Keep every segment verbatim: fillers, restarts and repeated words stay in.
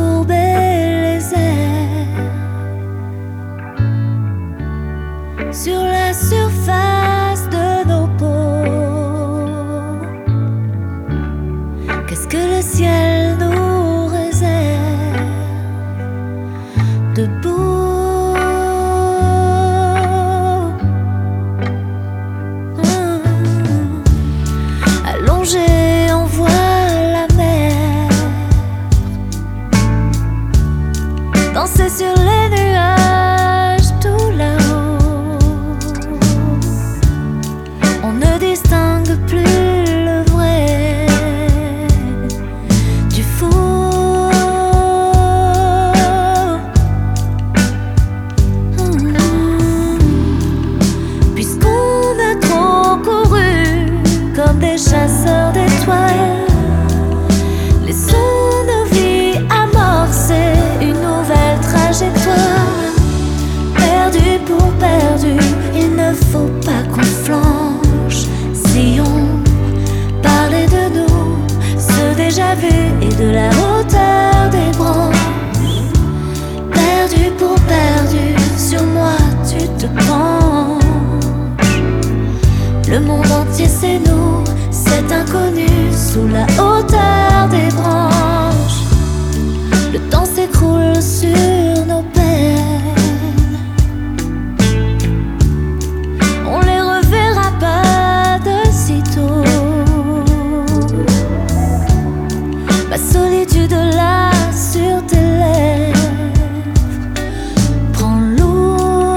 courber les airs sur la surface de nos peaux. Qu'est-ce que le ciel nous réserve de beau? Mmh. Allongé, on voit la mer danser sur les nuages tout là-haut. On ne distingue plus le vrai du faux. Mmh. Puisqu'on a trop couru comme des chasseurs d'étoiles, laissons nos vies amorcer une nouvelle trajectoire. Perdu pour perdu, il ne faut pas qu'on flanche. Si on parlait de nous, ce déjà vu et de la hauteur des branches. Perdu pour perdu, sur moi tu te penches. Le monde entier c'est nous, cet inconnu sous la hauteur des branches. Le temps s'écroule sur nos peines, on les reverra pas de sitôt. Ma solitude là sur tes lèvres prend l'eau.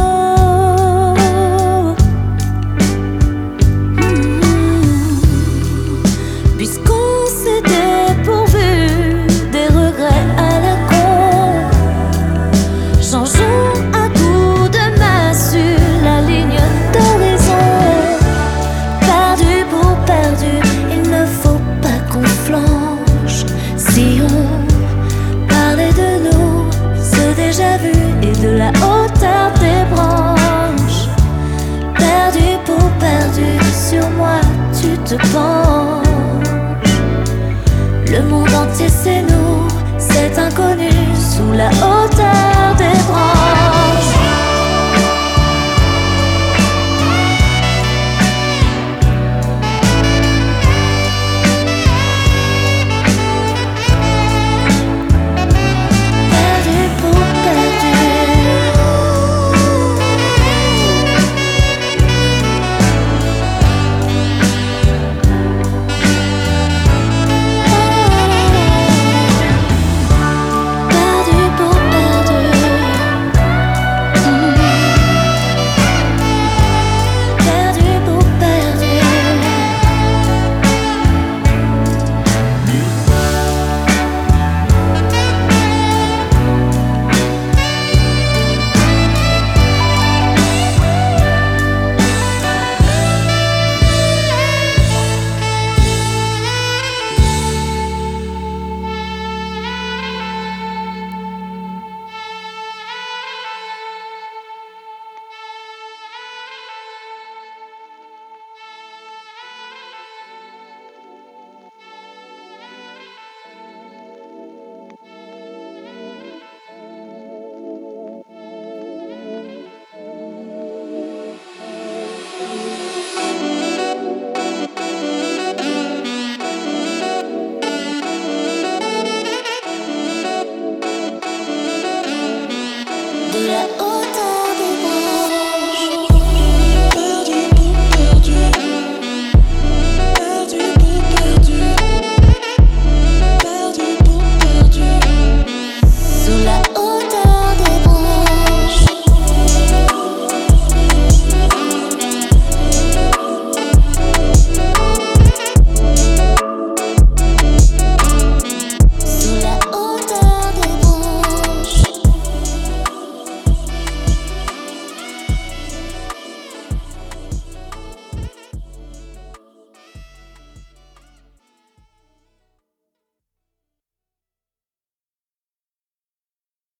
Mmh. Puisqu'on s'est dépourvu des regrets à la con, changeons un coup de main sur la ligne d'horizon. Perdu pour perdu, il ne faut pas qu'on flanche. Si on parlait de nous, ce déjà vu et de la hauteur des branches. Perdu pour perdu, sur moi tu te penches. Le monde entier c'est nous,